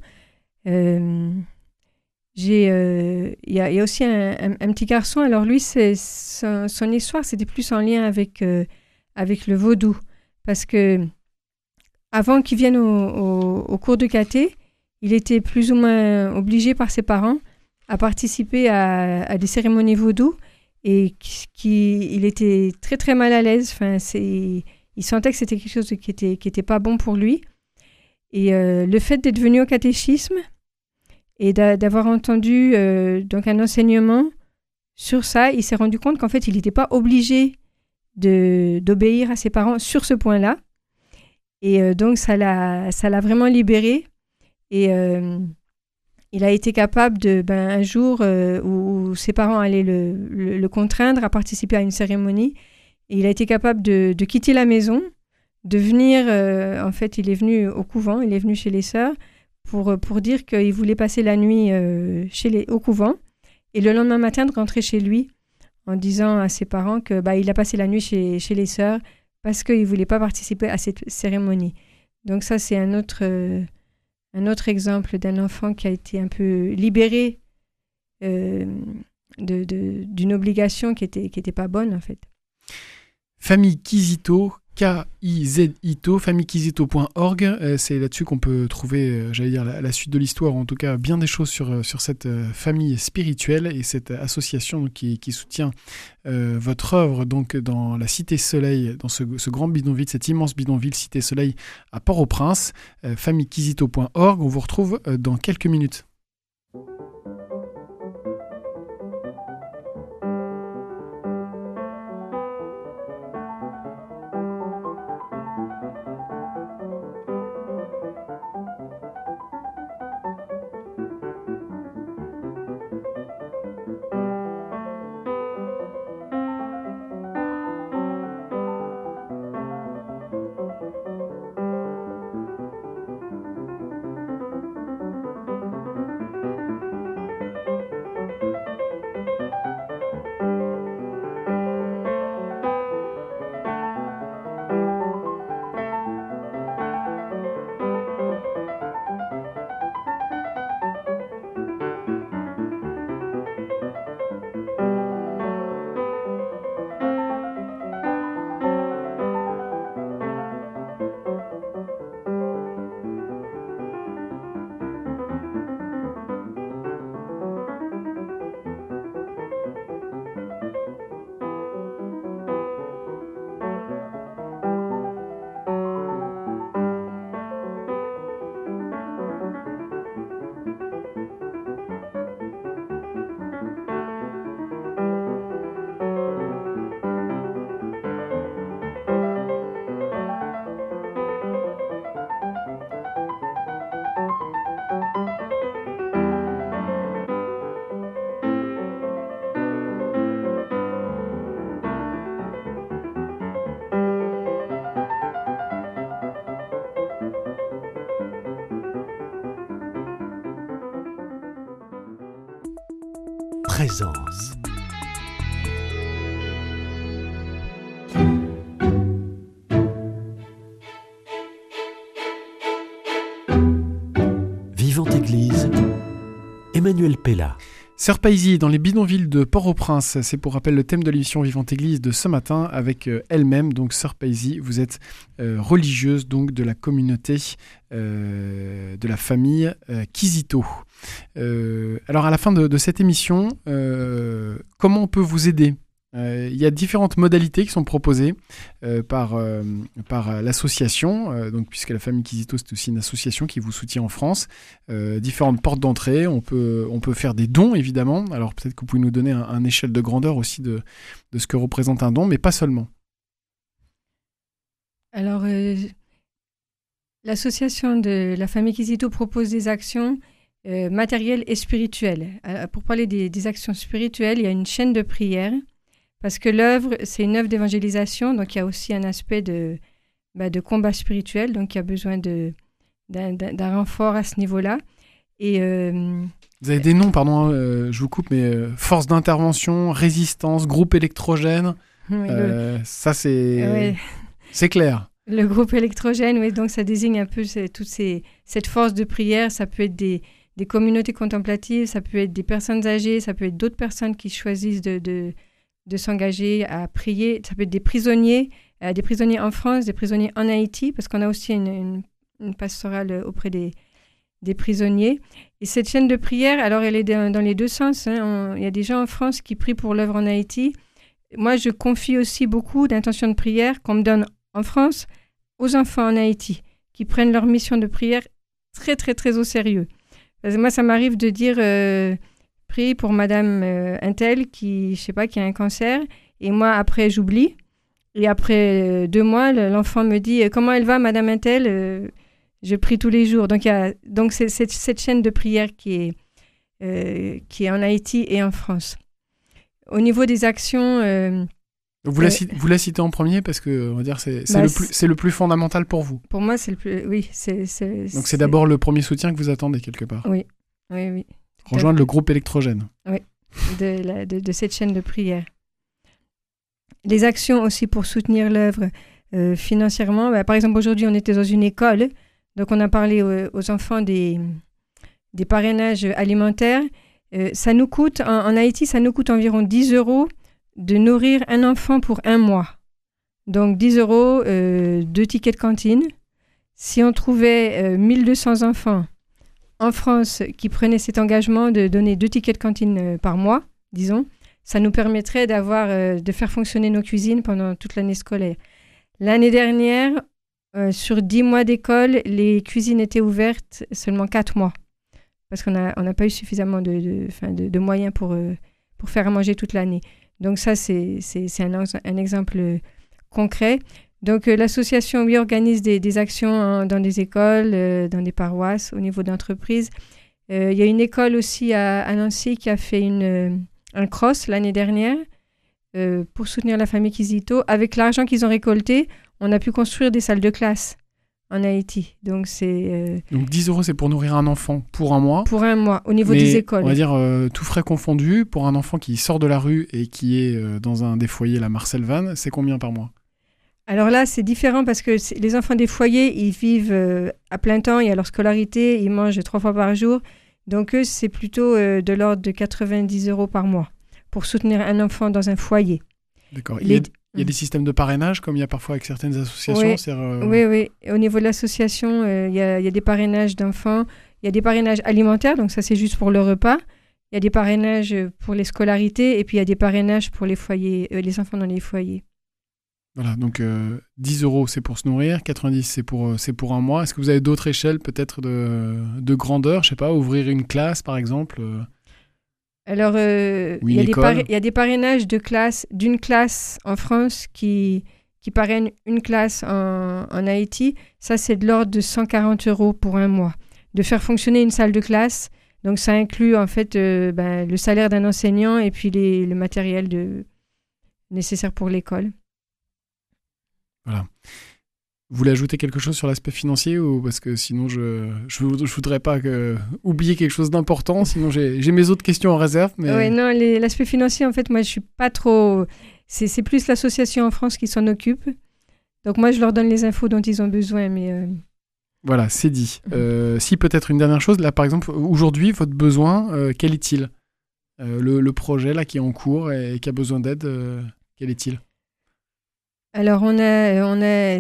Il y a aussi un petit garçon. Alors lui, son histoire, c'était plus en lien avec le vaudou. Parce que avant qu'il vienne au cours de caté, il était plus ou moins obligé par ses parents à participer à des cérémonies vaudou, et il était très très mal à l'aise. Enfin, il sentait que c'était quelque chose qui était pas bon pour lui. Et le fait d'être venu au catéchisme et d'avoir entendu donc un enseignement sur ça, il s'est rendu compte qu'en fait, il n'était pas obligé d'obéir à ses parents sur ce point-là. Et donc, ça l'a vraiment libéré. Et il a été capable un jour où ses parents allaient le contraindre à participer à une cérémonie, et il a été capable de quitter la maison, de venir, en fait, il est venu au couvent, il est venu chez les sœurs pour dire qu'il voulait passer la nuit au couvent, et le lendemain matin de rentrer chez lui en disant à ses parents que il a passé la nuit chez les sœurs parce qu'il ne voulait pas participer à cette cérémonie. Donc ça, c'est un autre exemple d'un enfant qui a été un peu libéré d'une obligation qui était pas bonne, en fait. Famille Kizito, K-I-Z-I-T-O, famillekizito.org. C'est là-dessus qu'on peut trouver, la suite de l'histoire, ou en tout cas bien des choses sur cette famille spirituelle et cette association qui soutient votre œuvre donc dans la Cité Soleil, dans ce grand bidonville, cet immense bidonville Cité Soleil à Port-au-Prince. famillekizito.org. On vous retrouve dans quelques minutes. Présence. Vivante Église, Emmanuel Pella. Sœur Paisy, dans les bidonvilles de Port-au-Prince, c'est pour rappel le thème de l'émission Vivante Église de ce matin avec elle-même. Donc Sœur Paisy, vous êtes religieuse donc de la communauté de la famille Kizito. Alors à la fin de cette émission, comment on peut vous aider ? Il y a différentes modalités qui sont proposées par l'association, donc puisque la famille Kizito c'est aussi une association qui vous soutient en France. Différentes portes d'entrée, on peut faire des dons évidemment. Alors peut-être que vous pouvez nous donner un échelle de grandeur aussi de ce que représente un don, mais pas seulement. Alors l'association de la famille Kizito propose des actions matérielles et spirituelles. Pour parler des actions spirituelles, il y a une chaîne de prière. Parce que l'œuvre, c'est une œuvre d'évangélisation, donc il y a aussi un aspect de combat spirituel, donc il y a besoin d'un renfort à ce niveau-là. Et, vous avez des noms, pardon, je vous coupe, mais force d'intervention, résistance, groupe électrogène, oui, ça c'est clair. Le groupe électrogène, oui, donc ça désigne un peu cette force de prière, ça peut être des communautés contemplatives, ça peut être des personnes âgées, ça peut être d'autres personnes qui choisissent de s'engager à prier. Ça peut être des prisonniers en France, des prisonniers en Haïti, parce qu'on a aussi une pastorale auprès des prisonniers. Et cette chaîne de prière, alors elle est dans les deux sens. Il y a des gens en France qui prient pour l'œuvre en Haïti. Moi, je confie aussi beaucoup d'intentions de prière qu'on me donne en France aux enfants en Haïti, qui prennent leur mission de prière très, très, très au sérieux. Parce que moi, ça m'arrive de dire... prie pour madame Untel qui a un cancer, et moi après j'oublie, et après 2 mois l'enfant me dit comment elle va madame Untel, Je prie tous les jours. Donc c'est cette chaîne de prière qui est en Haïti et en France. Au niveau des actions... Vous la citez en premier parce que on va dire c'est le plus fondamental pour vous. Pour moi, c'est le plus... Oui. Donc c'est d'abord le premier soutien que vous attendez quelque part. Oui. Rejoindre le groupe électrogène. Oui, de cette chaîne de prière. Les actions aussi pour soutenir l'œuvre financièrement. Par exemple, aujourd'hui, on était dans une école. Donc, on a parlé aux enfants des parrainages alimentaires. Ça nous coûte, en Haïti, ça nous coûte environ 10 € de nourrir un enfant pour 1 mois. Donc, 10 €, 2 tickets de cantine. Si on trouvait 1200 enfants en France qui prenaient cet engagement de donner 2 tickets de cantine par mois, disons, ça nous permettrait de faire fonctionner nos cuisines pendant toute l'année scolaire. L'année dernière, sur 10 mois d'école, les cuisines étaient ouvertes seulement 4 mois. Parce qu'on n'a pas eu suffisamment de moyens pour faire à manger toute l'année. Donc ça, c'est un exemple concret. Donc l'association, oui, organise des actions dans des écoles, dans des paroisses, au niveau d'entreprises. Il y a une école aussi à Nancy qui a fait un cross l'année dernière pour soutenir la famille Kizito. Avec l'argent qu'ils ont récolté, on a pu construire des salles de classe en Haïti. Donc 10 €, c'est pour nourrir un enfant pour 1 mois. Pour 1 mois, au niveau des écoles. On va dire tout frais confondu, pour un enfant qui sort de la rue et qui est dans un des foyers, la Marcel Van, c'est combien par mois ? Alors là, c'est différent parce que les enfants des foyers, ils vivent à plein temps, il y a leur scolarité, ils mangent 3 fois par jour. Donc eux, c'est plutôt de l'ordre de 90 € par mois pour soutenir un enfant dans un foyer. D'accord. Il y a des systèmes de parrainage, comme il y a parfois avec certaines associations. Oui. Au niveau de l'association, il y a des parrainages d'enfants, il y a des parrainages alimentaires, donc ça c'est juste pour le repas. Il y a des parrainages pour les scolarités et puis il y a des parrainages pour les foyers, les enfants dans les foyers. Voilà, donc 10 € c'est pour se nourrir, 90 c'est pour 1 mois. Est-ce que vous avez d'autres échelles peut-être de grandeur, je sais pas, ouvrir une classe par exemple Alors, il y a des parrainages d'une classe en France qui parraine une classe en Haïti. Ça, c'est de l'ordre de 140 € pour 1 mois. De faire fonctionner une salle de classe. Donc, ça inclut en fait le salaire d'un enseignant et puis le matériel nécessaire pour l'école. Voilà. Vous voulez ajouter quelque chose sur l'aspect financier ou parce que sinon je voudrais pas oublier quelque chose d'important, sinon j'ai mes autres questions en réserve. Mais... Oui, non, l'aspect financier, en fait, moi je suis pas trop... C'est plus l'association en France qui s'en occupe. Donc moi je leur donne les infos dont ils ont besoin, mais... Voilà, c'est dit. Si peut-être une dernière chose, là par exemple, aujourd'hui, votre besoin, quel est-il le projet là qui est en cours et qui a besoin d'aide, quel est-il ? Alors, on a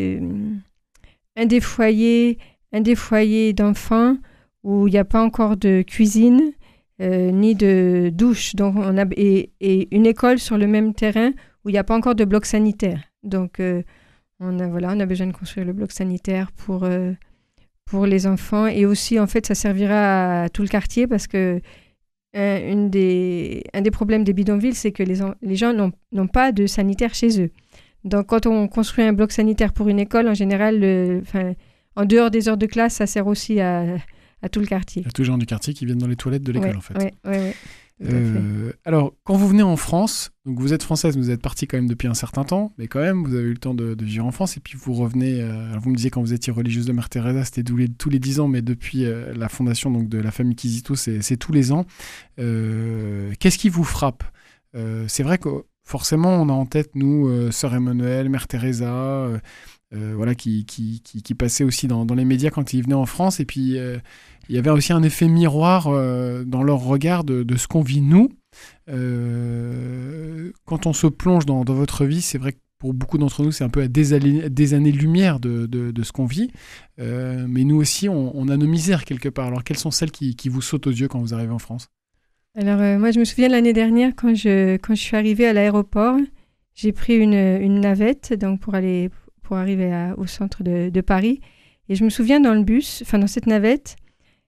un des foyers d'enfants où il n'y a pas encore de cuisine ni de douche. Donc, et une école sur le même terrain où il n'y a pas encore de bloc sanitaire. Donc, on a besoin de construire le bloc sanitaire pour les enfants. Et aussi, en fait, ça servira à tout le quartier parce que un des problèmes des bidonvilles, c'est que les gens n'ont pas de sanitaire chez eux. Donc, quand on construit un bloc sanitaire pour une école, en général, en dehors des heures de classe, ça sert aussi à tout le quartier. À tous les gens du quartier qui viennent dans les toilettes de l'école, en fait. Oui. Alors, quand vous venez en France, donc vous êtes française, vous êtes partie quand même depuis un certain temps, mais quand même, vous avez eu le temps de vivre en France, et puis vous revenez, vous me disiez quand vous étiez religieuse de Mère Teresa, c'était tous les 10 ans, mais depuis la fondation donc, de la famille Kizito, c'est tous les ans. Qu'est-ce qui vous frappe ? C'est vrai que forcément, on a en tête, nous, Sœur Emmanuelle, Mère Teresa, voilà, qui passaient aussi dans les médias quand ils venaient en France. Et puis, il y avait aussi un effet miroir dans leur regard de ce qu'on vit, nous. Quand on se plonge dans votre vie, c'est vrai que pour beaucoup d'entre nous, c'est un peu à des années-lumière de ce qu'on vit. Mais nous aussi, on a nos misères quelque part. Alors, quelles sont celles qui vous sautent aux yeux quand vous arrivez en France ? Alors, moi, je me souviens de l'année dernière, quand je suis arrivée à l'aéroport, j'ai pris une navette donc pour arriver au centre de Paris. Et je me souviens dans le bus, dans cette navette,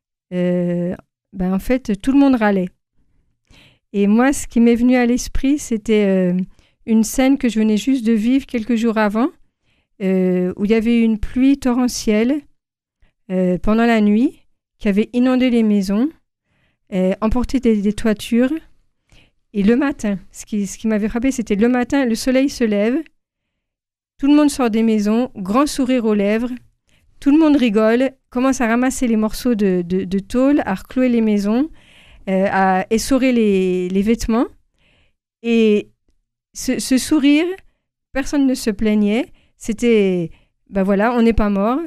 en fait, tout le monde râlait. Et moi, ce qui m'est venu à l'esprit, c'était une scène que je venais juste de vivre quelques jours avant, où il y avait une pluie torrentielle pendant la nuit, qui avait inondé les maisons, emporté des toitures. Et le matin, ce qui m'avait frappé, c'était le matin, le soleil se lève, tout le monde sort des maisons, grand sourire aux lèvres, tout le monde rigole, commence à ramasser les morceaux de tôle, à reclouer les maisons, à essorer les vêtements. Et ce sourire, personne ne se plaignait. C'était, voilà, on n'est pas mort.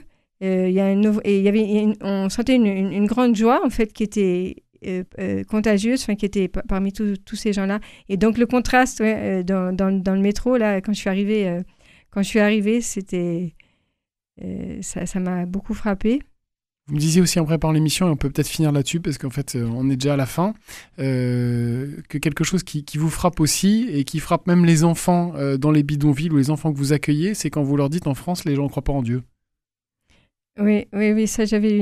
On sentait une grande joie, en fait, qui était contagieuse, qui était parmi tous ces gens-là. Et donc, le contraste dans le métro, là, quand je suis arrivée, c'était... ça m'a beaucoup frappée. Vous me disiez aussi en préparant l'émission, et on peut peut-être finir là-dessus, parce qu'en fait, on est déjà à la fin, que quelque chose qui vous frappe aussi, et qui frappe même les enfants dans les bidonvilles, ou les enfants que vous accueillez, c'est quand vous leur dites en France, les gens ne croient pas en Dieu. Oui, ça j'avais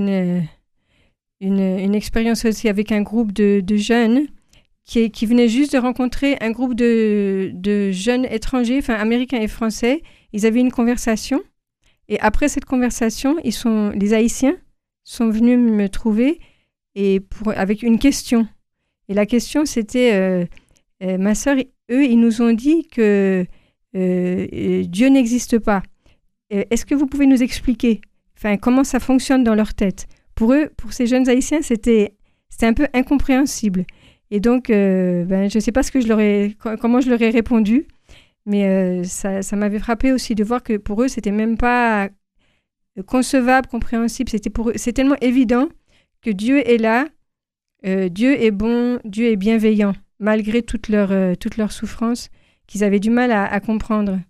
une expérience aussi avec un groupe de jeunes qui venaient juste de rencontrer un groupe de jeunes étrangers, américains et français. Ils avaient une conversation, et après cette conversation, les Haïtiens sont venus me trouver avec une question. Et la question, c'était, ma sœur, eux, ils nous ont dit que Dieu n'existe pas. Est-ce que vous pouvez nous expliquer comment ça fonctionne dans leur tête? Pour eux, pour ces jeunes Haïtiens, c'était un peu incompréhensible. Et donc, je ne sais pas comment je leur ai répondu, mais ça m'avait frappé aussi de voir que pour eux, c'était même pas concevable, compréhensible. C'est tellement évident que Dieu est là, Dieu est bon, Dieu est bienveillant, malgré toute leur souffrance qu'ils avaient du mal à comprendre.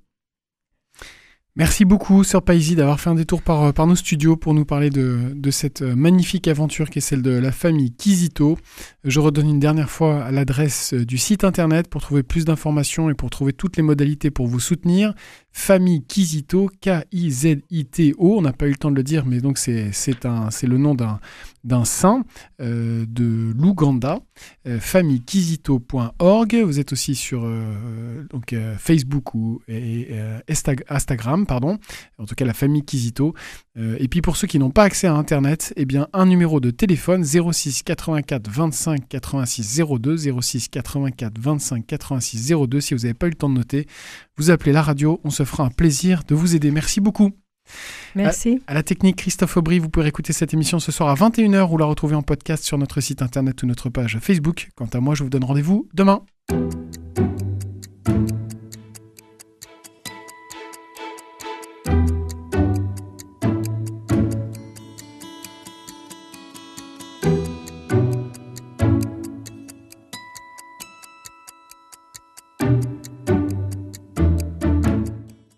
Merci beaucoup, Sœur Paisy, d'avoir fait un détour par nos studios pour nous parler de cette magnifique aventure qui est celle de la famille Quisito. Je redonne une dernière fois l'adresse du site internet pour trouver plus d'informations et pour trouver toutes les modalités pour vous soutenir. Famille Quisito, K-I-Z-I-T-O. On n'a pas eu le temps de le dire, mais donc c'est le nom d'un saint de l'Ouganda. famillequisito.org. Vous êtes aussi sur Facebook et Instagram, pardon. En tout cas, la famille Quisito. Et puis pour ceux qui n'ont pas accès à Internet, eh bien un numéro de téléphone 06 84 25 86 02, 06 84 25 86 02. Si vous n'avez pas eu le temps de noter, vous appelez la radio, on se fera un plaisir de vous aider. Merci beaucoup. Merci. À la technique, Christophe Aubry. Vous pouvez écouter cette émission ce soir à 21h ou la retrouver en podcast sur notre site internet ou notre page Facebook. Quant à moi, je vous donne rendez-vous demain.